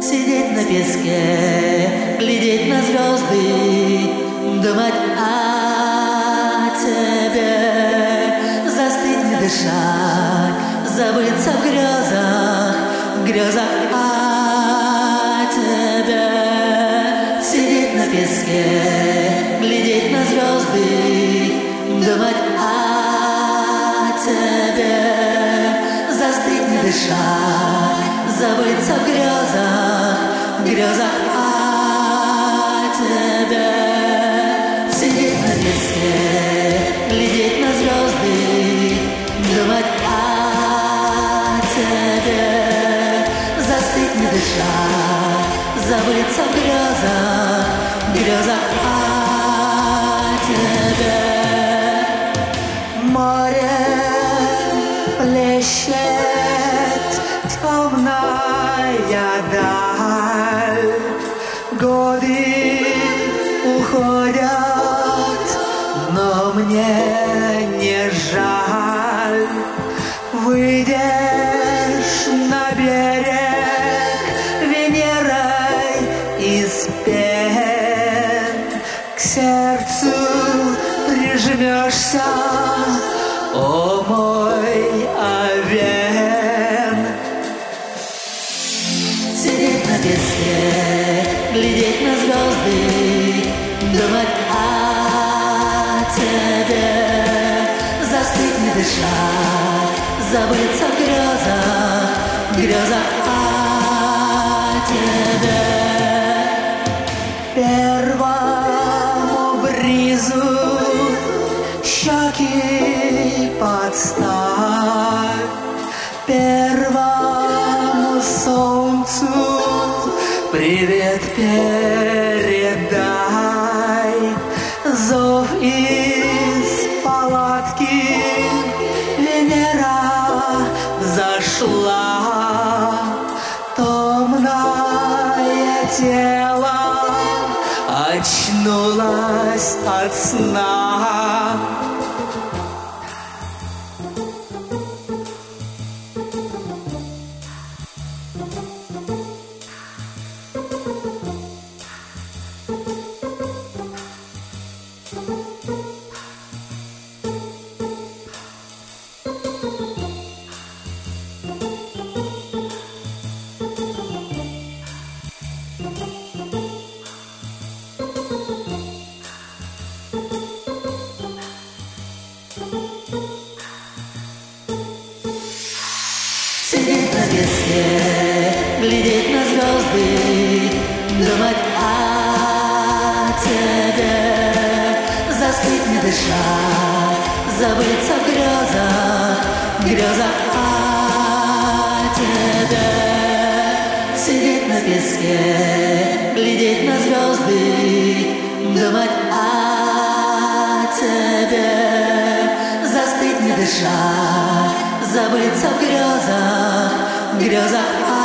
Сидеть на песке, глядеть на звезды, думать о тебе, застыть, не дышать, забыться в грезах о тебе. Сидеть на песке, глядеть на звезды, думать о тебе, застыть, не дышать, забыться в грезах о тебе. Сидеть на песке, глядеть на звезды, думать о тебе, застыть, не дышать, забыться в грезах о тебе. Море плещет, темная даль, годы уходят, но мне не жаль. Выйдешь на берег Венерой из пен, к сердцу прижмешься, о мой овен. Сидеть на песке, глядеть на звезды, думать о тебе, застыть, не дышать, забыться в грезах о тебе. Первому бризу щеки подставь, первому солнцу привет передай. Зов из палатки, Венера зашла, томное тело очнулось от сна. Сидеть на песке, глядеть на звезды, думать о тебе, застыть, не дышать, забыться в грезах о тебе. Сидеть на песке, глядеть на звезды, думать о тебе, застыть, не дышать, забыться в грезах